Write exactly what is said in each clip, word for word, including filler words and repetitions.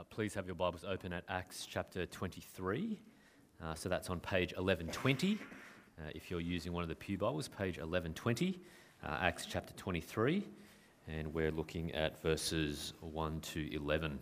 Please have your Bibles open at Acts chapter twenty-three. Uh, so that's on page eleven twenty. Uh, if you're using one of the Pew Bibles, page eleven twenty, uh, Acts chapter twenty-three. And we're looking at verses one to eleven.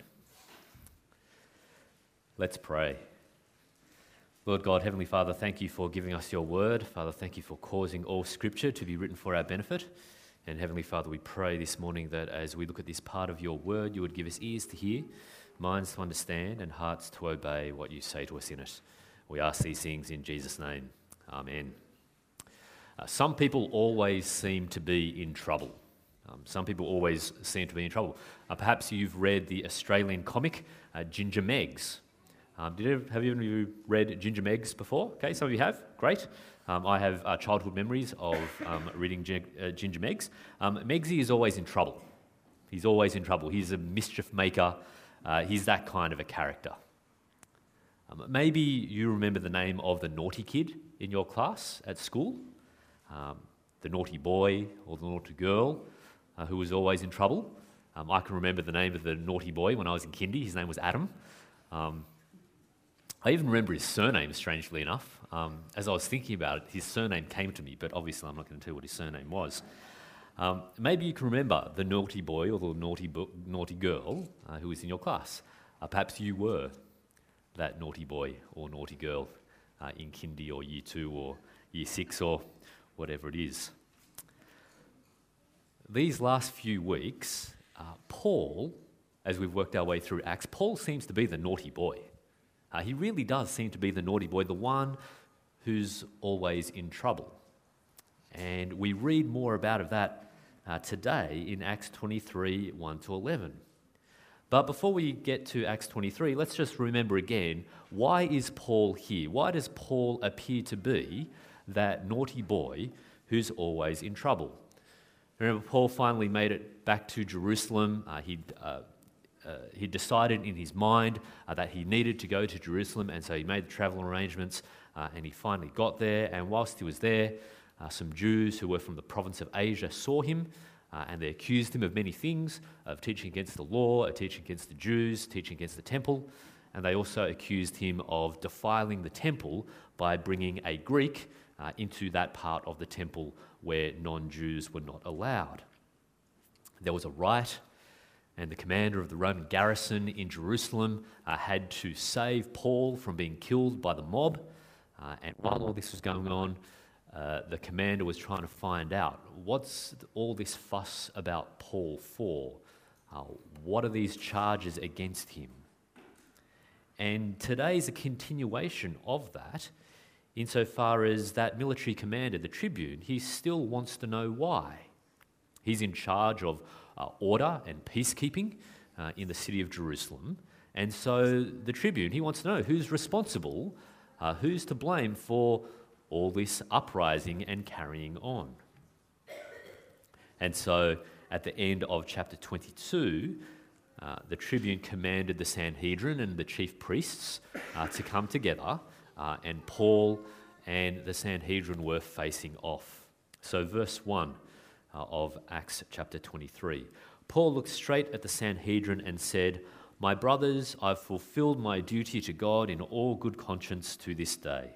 Let's pray. Lord God, Heavenly Father, thank you for giving us your word. Father, thank you for causing all scripture to be written for our benefit. And Heavenly Father, we pray this morning that as we look at this part of your word, you would give us ears to hear, minds to understand, and hearts to obey what you say to us in it. We ask these things in Jesus' name. Amen. Uh, some people always seem to be in trouble. Um, some people always seem to be in trouble. Uh, perhaps you've read the Australian comic, uh, Ginger Meggs. Um, did you, have you read Ginger Meggs before? Okay, some of you have. Great. Um, I have uh, childhood memories of um, reading G- uh, Ginger Meggs. Um, Meggsy is always in trouble. He's always in trouble. He's a mischief maker. Uh, he's that kind of a character. Um, maybe you remember the name of the naughty kid in your class at school, um, the naughty boy or the naughty girl uh, who was always in trouble. Um, I can remember the name of the naughty boy when I was in kindy. His name was Adam. Um, I even remember his surname, strangely enough. Um, as I was thinking about it, his surname came to me, but obviously I'm not going to tell you what his surname was. Um, maybe you can remember the naughty boy or the naughty bo- naughty girl uh, who was in your class. Uh, perhaps you were that naughty boy or naughty girl uh, in kindy or year two or year six or whatever it is. These last few weeks, uh, Paul, as we've worked our way through Acts, Paul seems to be the naughty boy. Uh, he really does seem to be the naughty boy, the one who's always in trouble. And we read more about that uh, today in Acts twenty-three, one to eleven. But before we get to Acts twenty-three, let's just remember again, why is Paul here? Why does Paul appear to be that naughty boy who's always in trouble? Remember, Paul finally made it back to Jerusalem. Uh, he'd... Uh, Uh, he decided in his mind uh, that he needed to go to Jerusalem, and so he made the travel arrangements, uh, and he finally got there. And whilst he was there, uh, some Jews who were from the province of Asia saw him, uh, and they accused him of many things, of teaching against the law, of teaching against the Jews, teaching against the temple, and they also accused him of defiling the temple by bringing a Greek uh, into that part of the temple where non-Jews were not allowed. There was a riot, and the commander of the Roman garrison in Jerusalem uh, had to save Paul from being killed by the mob. Uh, and while all this was going on, uh, the commander was trying to find out, what's all this fuss about Paul for? Uh, what are these charges against him? And today's a continuation of that, insofar as that military commander, the tribune, he still wants to know why. He's in charge of Uh, order and peacekeeping uh, in the city of Jerusalem. And so the tribune, he wants to know who's responsible, uh, who's to blame for all this uprising and carrying on. And so at the end of chapter twenty-two, uh, the tribune commanded the Sanhedrin and the chief priests uh, to come together, uh, and Paul and the Sanhedrin were facing off. So verse one, Uh, of Acts chapter twenty-three. Paul looked straight at the Sanhedrin and said, "My brothers, I've fulfilled my duty to God in all good conscience to this day."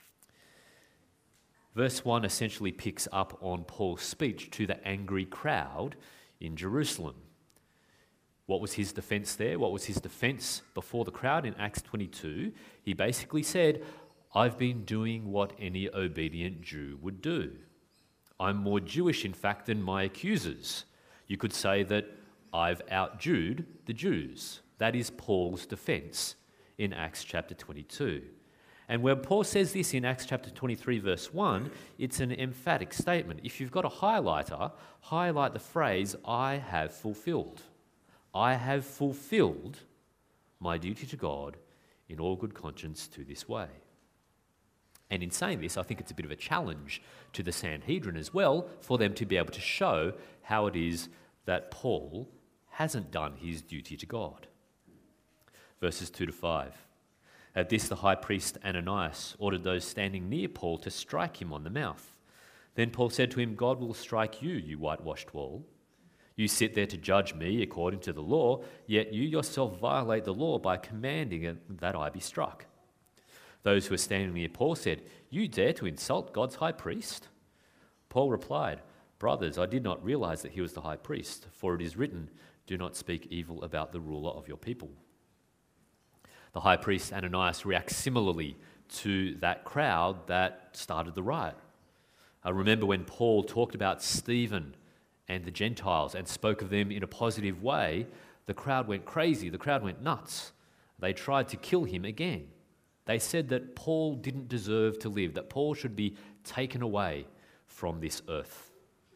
Verse one essentially picks up on Paul's speech to the angry crowd in Jerusalem. What was his defense there? What was his defense before the crowd in Acts twenty-two? He basically said, "I've been doing what any obedient Jew would do. I'm more Jewish, in fact, than my accusers. You could say that I've out-Jewed the Jews." That is Paul's defense in Acts chapter twenty-two. And when Paul says this in Acts chapter twenty-three, verse one, it's an emphatic statement. If you've got a highlighter, highlight the phrase, "I have fulfilled." I have fulfilled my duty to God in all good conscience to this way. And in saying this, I think it's a bit of a challenge to the Sanhedrin as well, for them to be able to show how it is that Paul hasn't done his duty to God. Verses two to five. At this, the high priest Ananias ordered those standing near Paul to strike him on the mouth. Then Paul said to him, "God will strike you, you whitewashed wall. You sit there to judge me according to the law, yet you yourself violate the law by commanding that I be struck." Those who were standing near Paul said, "You dare to insult God's high priest?" Paul replied, "Brothers, I did not realize that he was the high priest, for it is written, 'Do not speak evil about the ruler of your people.'" The high priest Ananias reacts similarly to that crowd that started the riot. I remember when Paul talked about Stephen and the Gentiles and spoke of them in a positive way, the crowd went crazy, the crowd went nuts. They tried to kill him again. They said that Paul didn't deserve to live, that Paul should be taken away from this earth.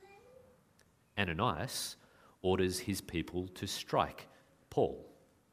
Ananias orders his people to strike Paul.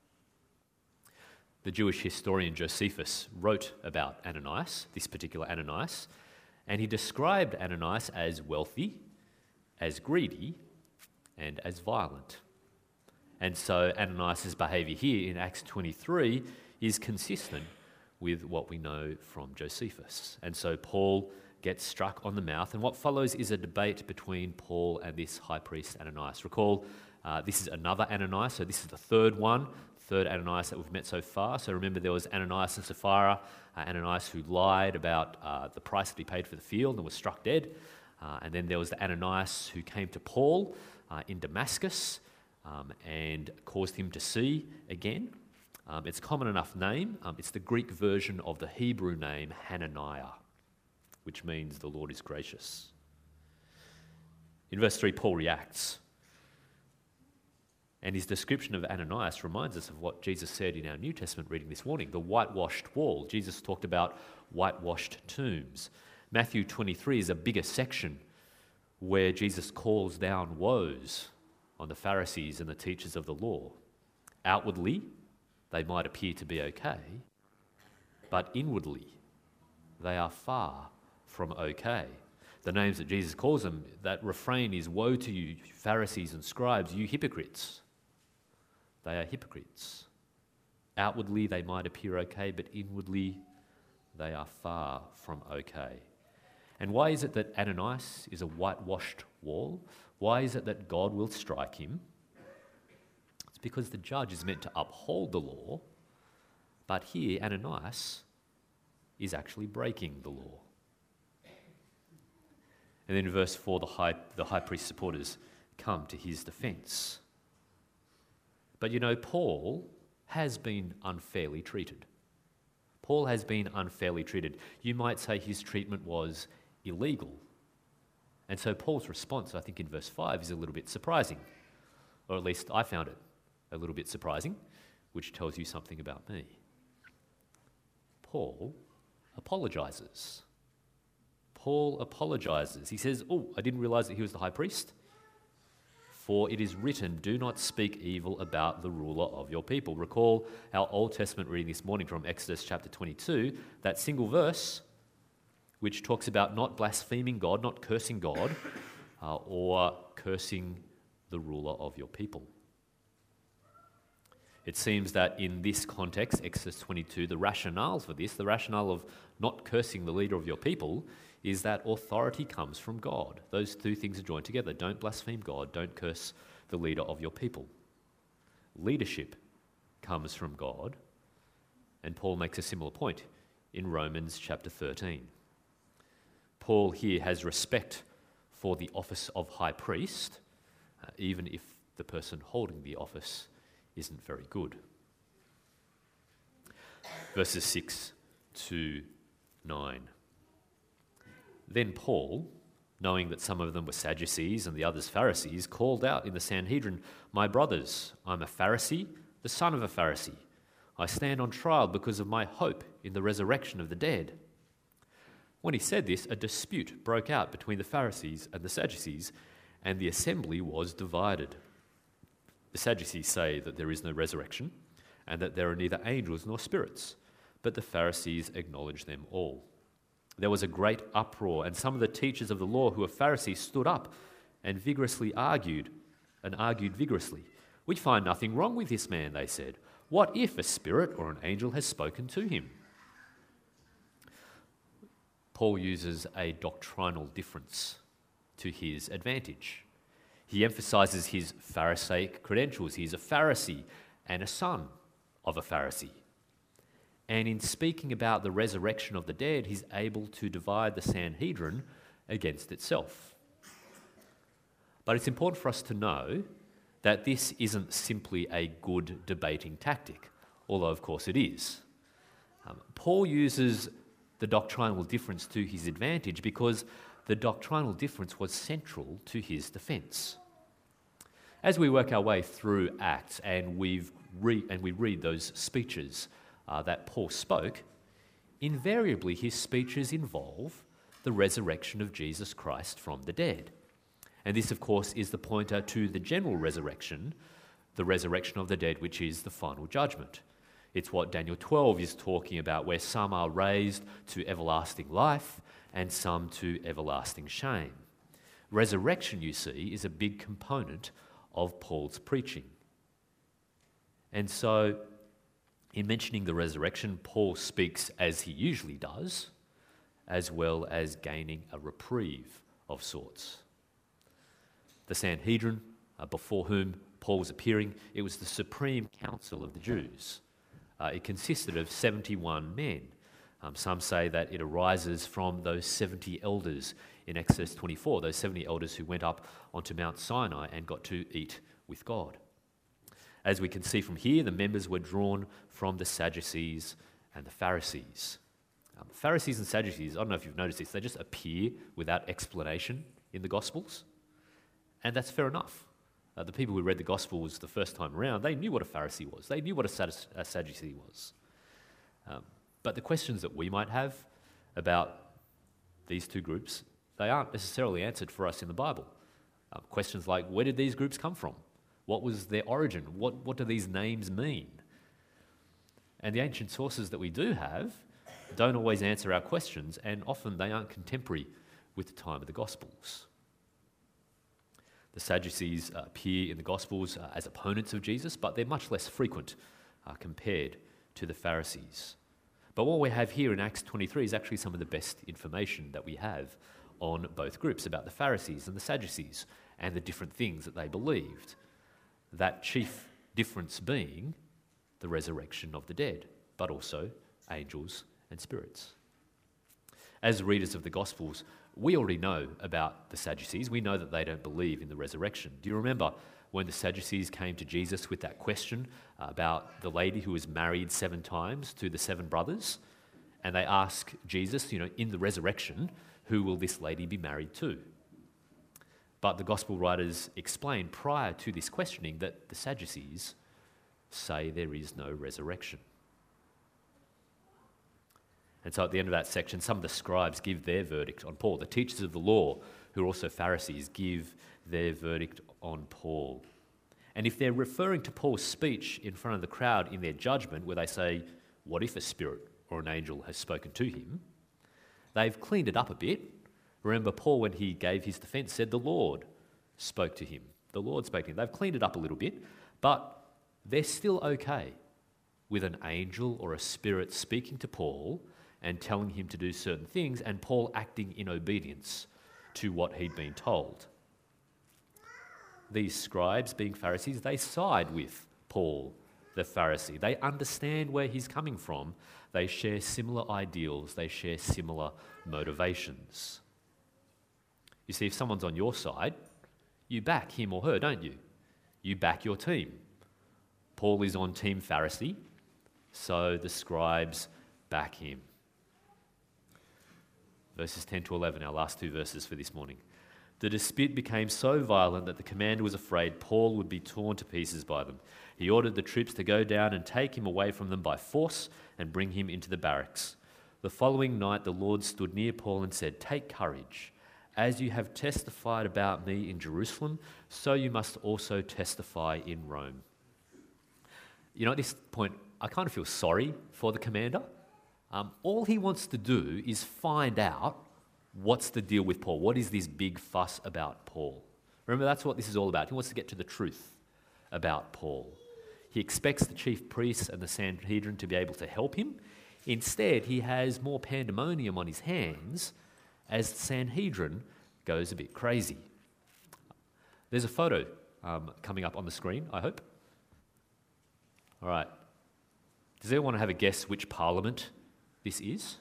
The Jewish historian Josephus wrote about Ananias, this particular Ananias, and he described Ananias as wealthy, as greedy, and as violent. And so Ananias' behaviour here in Acts twenty-three is consistent with what we know from Josephus. And so Paul gets struck on the mouth, and what follows is a debate between Paul and this high priest Ananias. Recall, uh, this is another Ananias, so this is the third one, third Ananias that we've met so far. So remember, there was Ananias and Sapphira, uh, Ananias who lied about uh, the price that he paid for the field and was struck dead. Uh, and then there was the Ananias who came to Paul uh, in Damascus um, and caused him to see again. Um, it's a common enough name. Um, it's the Greek version of the Hebrew name Hananiah, which means the Lord is gracious. In verse three, Paul reacts. And his description of Ananias reminds us of what Jesus said in our New Testament reading this morning, the whitewashed wall. Jesus talked about whitewashed tombs. Matthew twenty-three is a bigger section where Jesus calls down woes on the Pharisees and the teachers of the law. Outwardly, they might appear to be okay, but inwardly, they are far from okay. The names that Jesus calls them, that refrain is, "Woe to you, Pharisees and scribes, you hypocrites." They are hypocrites. Outwardly, they might appear okay, but inwardly, they are far from okay. And why is it that Ananias is a whitewashed wall? Why is it that God will strike him? It's because the judge is meant to uphold the law, but here Ananias is actually breaking the law. And then in verse four, the high, the high priest supporters come to his defence. But you know, Paul has been unfairly treated. Paul has been unfairly treated. You might say his treatment was illegal. And so Paul's response, I think in verse five, is a little bit surprising. Or at least I found it a little bit surprising, which tells you something about me. Paul apologises. Paul apologises. He says, "Oh, I didn't realise that he was the high priest. For it is written, 'Do not speak evil about the ruler of your people.'" Recall our Old Testament reading this morning from Exodus chapter twenty-two, that single verse which talks about not blaspheming God, not cursing God, uh, or cursing the ruler of your people. It seems that in this context, Exodus twenty-two, the rationale for this, the rationale of not cursing the leader of your people, is that authority comes from God. Those two things are joined together. Don't blaspheme God, don't curse the leader of your people. Leadership comes from God, and Paul makes a similar point in Romans chapter thirteen. Paul here has respect for the office of high priest, uh, even if the person holding the office isn't very good. Verses six to nine. Then Paul, knowing that some of them were Sadducees and the others Pharisees, called out in the Sanhedrin, "My brothers, I'm a Pharisee, the son of a Pharisee. I stand on trial because of my hope in the resurrection of the dead." When he said this, a dispute broke out between the Pharisees and the Sadducees, and the assembly was divided. The Sadducees say that there is no resurrection and that there are neither angels nor spirits, but the Pharisees acknowledge them all. There was a great uproar, and some of the teachers of the law who were Pharisees stood up and vigorously argued, and argued vigorously. "We find nothing wrong with this man," they said. "What if a spirit or an angel has spoken to him?" Paul uses a doctrinal difference to his advantage. He emphasizes his Pharisaic credentials. He's a Pharisee and a son of a Pharisee. And in speaking about the resurrection of the dead, he's able to divide the Sanhedrin against itself. But it's important for us to know that this isn't simply a good debating tactic, although of course it is. Um, Paul uses the doctrinal difference to his advantage because the doctrinal difference was central to his defence. As we work our way through Acts and, we've re- and we read those speeches uh, that Paul spoke, invariably his speeches involve the resurrection of Jesus Christ from the dead. And this, of course, is the pointer to the general resurrection, the resurrection of the dead, which is the final judgment. It's what Daniel twelve is talking about, where some are raised to everlasting life and some to everlasting shame. Resurrection, you see, is a big component of Paul's preaching. And so, in mentioning the resurrection, Paul speaks as he usually does, as well as gaining a reprieve of sorts. The Sanhedrin, uh, before whom Paul was appearing, it was the supreme council of the Jews. Uh, it consisted of seventy-one men. Um, some say that it arises from those seventy elders in Exodus twenty-four, those seventy elders who went up onto Mount Sinai and got to eat with God. As we can see from here, the members were drawn from the Sadducees and the Pharisees. Um, Pharisees and Sadducees, I don't know if you've noticed this, they just appear without explanation in the Gospels. And that's fair enough. Uh, the people who read the Gospels the first time around, they knew what a Pharisee was. They knew what a, Saddu- a Sadducee was. Um, but the questions that we might have about these two groups, they aren't necessarily answered for us in the Bible. Uh, questions like, where did these groups come from? What was their origin? What, what do these names mean? And the ancient sources that we do have don't always answer our questions, and often they aren't contemporary with the time of the Gospels. The Sadducees uh, appear in the Gospels uh, as opponents of Jesus, but they're much less frequent uh, compared to the Pharisees. But what we have here in Acts twenty-three is actually some of the best information that we have on both groups, about the Pharisees and the Sadducees and the different things that they believed. That chief difference being the resurrection of the dead, but also angels and spirits. As readers of the Gospels, we already know about the Sadducees. We know that they don't believe in the resurrection. Do you remember when the Sadducees came to Jesus with that question about the lady who was married seven times to the seven brothers? And they ask Jesus, you know, in the resurrection, who will this lady be married to? But the Gospel writers explain prior to this questioning that the Sadducees say there is no resurrection. And so at the end of that section, some of the scribes give their verdict on Paul. The teachers of the law, who are also Pharisees, give their verdict on Paul. And if they're referring to Paul's speech in front of the crowd in their judgment, where they say, what if a spirit or an angel has spoken to him? They've cleaned it up a bit. Remember, Paul, when he gave his defence, said the Lord spoke to him. The Lord spoke to him. They've cleaned it up a little bit, but they're still okay with an angel or a spirit speaking to Paul and telling him to do certain things, and Paul acting in obedience to what he'd been told. These scribes, being Pharisees, they side with Paul, the Pharisee. They understand where he's coming from. They share similar ideals. They share similar motivations. You see, if someone's on your side, you back him or her, don't you? You back your team. Paul is on Team Pharisee, so the scribes back him. Verses ten to eleven, our last two verses for this morning. The dispute became so violent that the commander was afraid Paul would be torn to pieces by them. He ordered the troops to go down and take him away from them by force and bring him into the barracks. The following night the Lord stood near Paul and said, "Take courage. As you have testified about me in Jerusalem, so you must also testify in Rome." You know, at this point, I kind of feel sorry for the commander. Um, all he wants to do is find out what's the deal with Paul. What is this big fuss about Paul? Remember, that's what this is all about. He wants to get to the truth about Paul. He expects the chief priests and the Sanhedrin to be able to help him. Instead, he has more pandemonium on his hands as the Sanhedrin goes a bit crazy. There's a photo um, coming up on the screen, I hope. All right. Does anyone have a guess which parliament this is?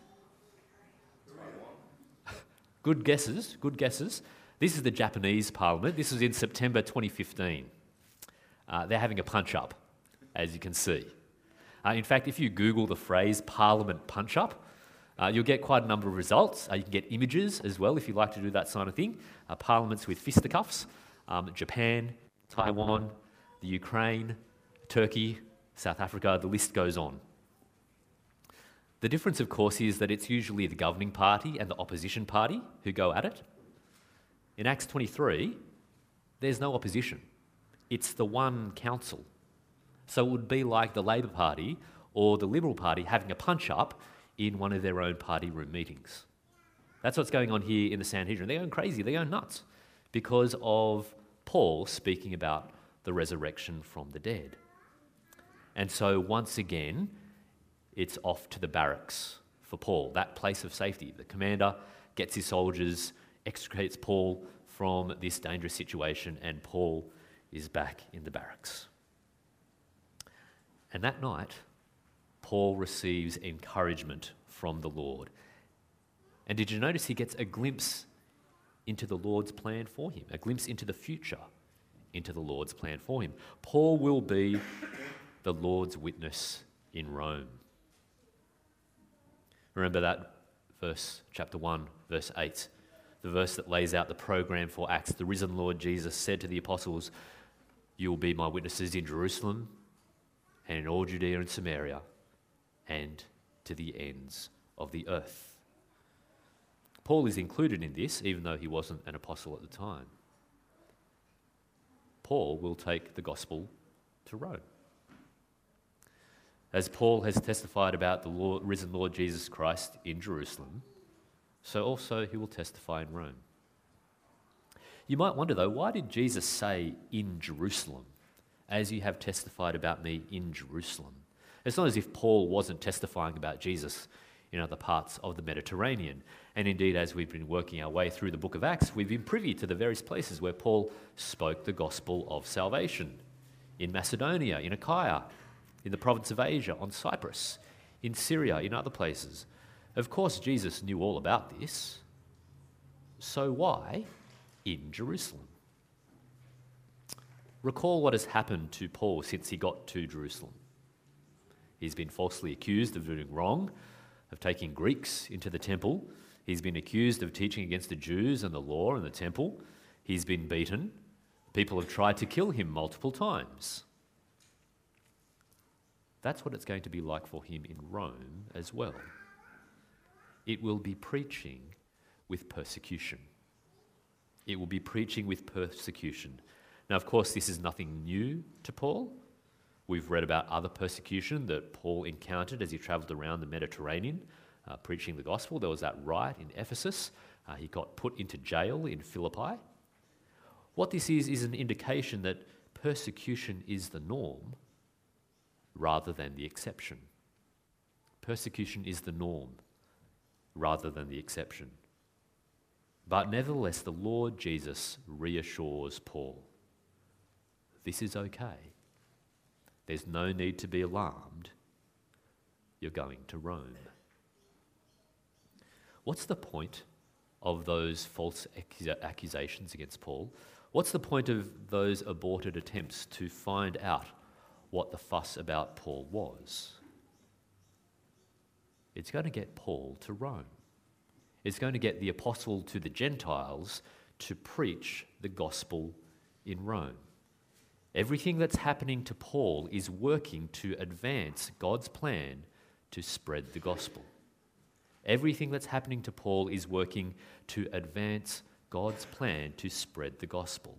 Good guesses, good guesses. This is the Japanese parliament. This was in September twenty fifteen. Uh, they're having a punch-up, as you can see. Uh, in fact, if you Google the phrase parliament punch-up, uh, you'll get quite a number of results. Uh, you can get images as well, if you like to do that sort of thing. Uh, parliaments with fisticuffs. Um, Japan, Taiwan, the Ukraine, Turkey, South Africa, the list goes on. The difference, of course, is that it's usually the governing party and the opposition party who go at it. In Acts twenty-three, there's no opposition. It's the one council. So it would be like the Labor Party or the Liberal Party having a punch-up in one of their own party room meetings. That's what's going on here in the Sanhedrin. They're going crazy, they're going nuts because of Paul speaking about the resurrection from the dead. And so once again, it's off to the barracks for Paul, that place of safety. The commander gets his soldiers, extricates Paul from this dangerous situation, and Paul is back in the barracks. And that night, Paul receives encouragement from the Lord. And did you notice he gets a glimpse into the Lord's plan for him, a glimpse into the future, into the Lord's plan for him? Paul will be the Lord's witness in Rome. Remember that verse, chapter one, verse eight, the verse that lays out the program for Acts. The risen Lord Jesus said to the apostles, "You will be my witnesses in Jerusalem and in all Judea and Samaria and to the ends of the earth." Paul is included in this, even though he wasn't an apostle at the time. Paul will take the gospel to Rome. As Paul has testified about the Lord, risen Lord Jesus Christ in Jerusalem, so also he will testify in Rome. You might wonder though, why did Jesus say in Jerusalem, as you have testified about me in Jerusalem? It's not as if Paul wasn't testifying about Jesus in other parts of the Mediterranean. And indeed, as we've been working our way through the book of Acts, we've been privy to the various places where Paul spoke the gospel of salvation. In Macedonia, in Achaia, in the province of Asia, on Cyprus, in Syria, in other places. Of course, Jesus knew all about this. So why in Jerusalem? Recall what has happened to Paul since he got to Jerusalem. He's been falsely accused of doing wrong, of taking Greeks into the temple. He's been accused of teaching against the Jews and the law and the temple. He's been beaten. People have tried to kill him multiple times. That's what it's going to be like for him in Rome as well. It will be preaching with persecution. It will be preaching with persecution. Now, of course, this is nothing new to Paul. We've read about other persecution that Paul encountered as he travelled around the Mediterranean, uh, preaching the gospel. There was that riot in Ephesus. Uh, he got put into jail in Philippi. What this is, is an indication that persecution is the norm rather than the exception. Persecution is the norm rather than the exception. But nevertheless, the Lord Jesus reassures Paul. This is okay. There's no need to be alarmed. You're going to Rome. What's the point of those false accusations against Paul? What's the point of those aborted attempts to find out what the fuss about Paul was? It's going to get Paul to Rome. It's going to get the apostle to the Gentiles to preach the gospel in Rome. Everything that's happening to Paul is working to advance God's plan to spread the gospel. Everything that's happening to Paul is working to advance God's plan to spread the gospel.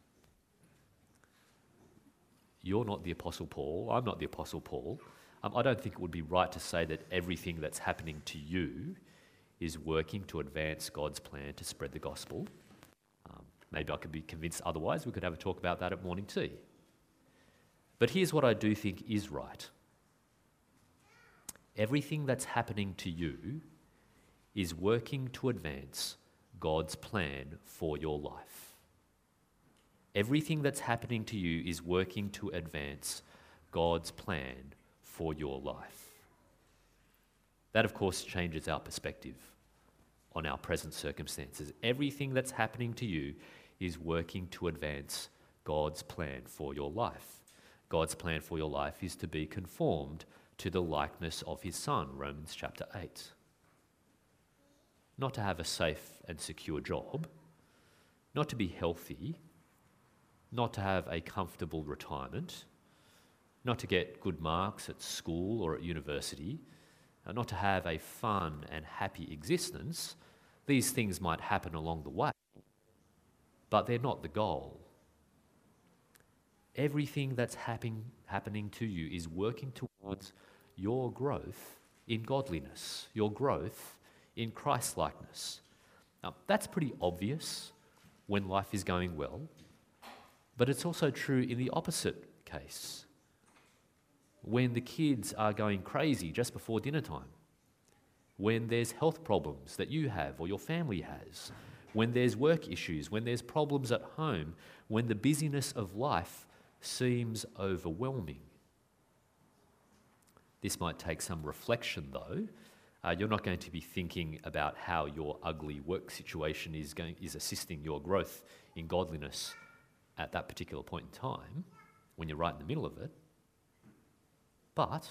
You're not the Apostle Paul. I'm not the Apostle Paul. Um, I don't think it would be right to say that everything that's happening to you is working to advance God's plan to spread the gospel. Um, maybe I could be convinced otherwise. We could have a talk about that at morning tea. But here's what I do think is right. Everything that's happening to you is working to advance God's plan for your life. Everything that's happening to you is working to advance God's plan for your life. That, of course, changes our perspective on our present circumstances. Everything that's happening to you is working to advance God's plan for your life. God's plan for your life is to be conformed to the likeness of his Son, Romans chapter eight. Not to have a safe and secure job, not to be healthy, not to have a comfortable retirement, not to get good marks at school or at university, uh, not to have a fun and happy existence. These things might happen along the way, but they're not the goal. Everything that's happen- happening to you is working towards your growth in godliness, your growth in Christ-likeness. Now, that's pretty obvious when life is going well, but it's also true in the opposite case. When the kids are going crazy just before dinner time, when there's health problems that you have or your family has, when there's work issues, when there's problems at home, when the busyness of life seems overwhelming. This might take some reflection, though. Uh, you're not going to be thinking about how your ugly work situation is going is assisting your growth in godliness at that particular point in time, when you're right in the middle of it. But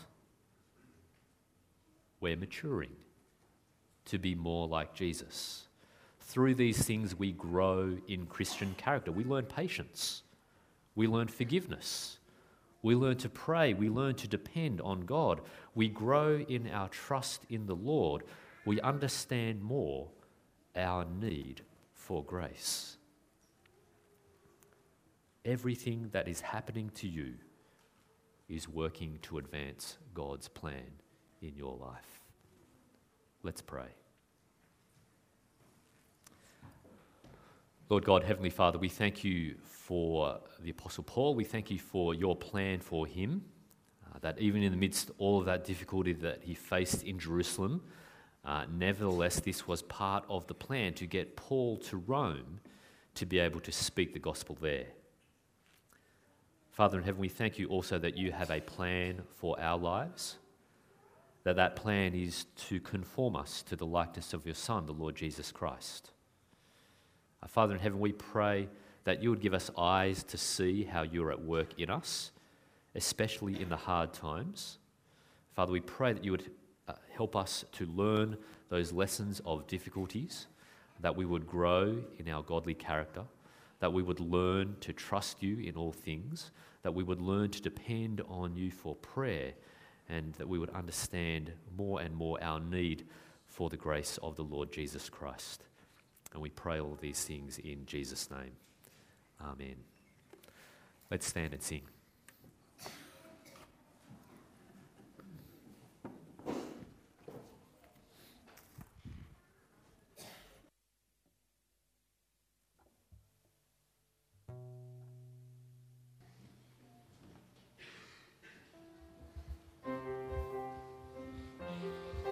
we're maturing to be more like Jesus. Through these things, we grow in Christian character. We learn patience. We learn forgiveness. We learn to pray. We learn to depend on God. We grow in our trust in the Lord. We understand more our need for grace. Everything that is happening to you is working to advance God's plan in your life. Let's pray. Lord God, Heavenly Father, we thank you for the Apostle Paul. We thank you for your plan for him, uh, that even in the midst of all of that difficulty that he faced in Jerusalem, uh, nevertheless, this was part of the plan to get Paul to Rome to be able to speak the gospel there. Father in heaven, we thank you also that you have a plan for our lives, that that plan is to conform us to the likeness of your Son, the Lord Jesus Christ. Our Father in heaven, we pray that you would give us eyes to see how you're at work in us, especially in the hard times. Father, we pray that you would uh, help us to learn those lessons of difficulties, that we would grow in our godly character, that we would learn to trust you in all things, that we would learn to depend on you for prayer, and that we would understand more and more our need for the grace of the Lord Jesus Christ. And we pray all these things in Jesus' name. Amen. Let's stand and sing.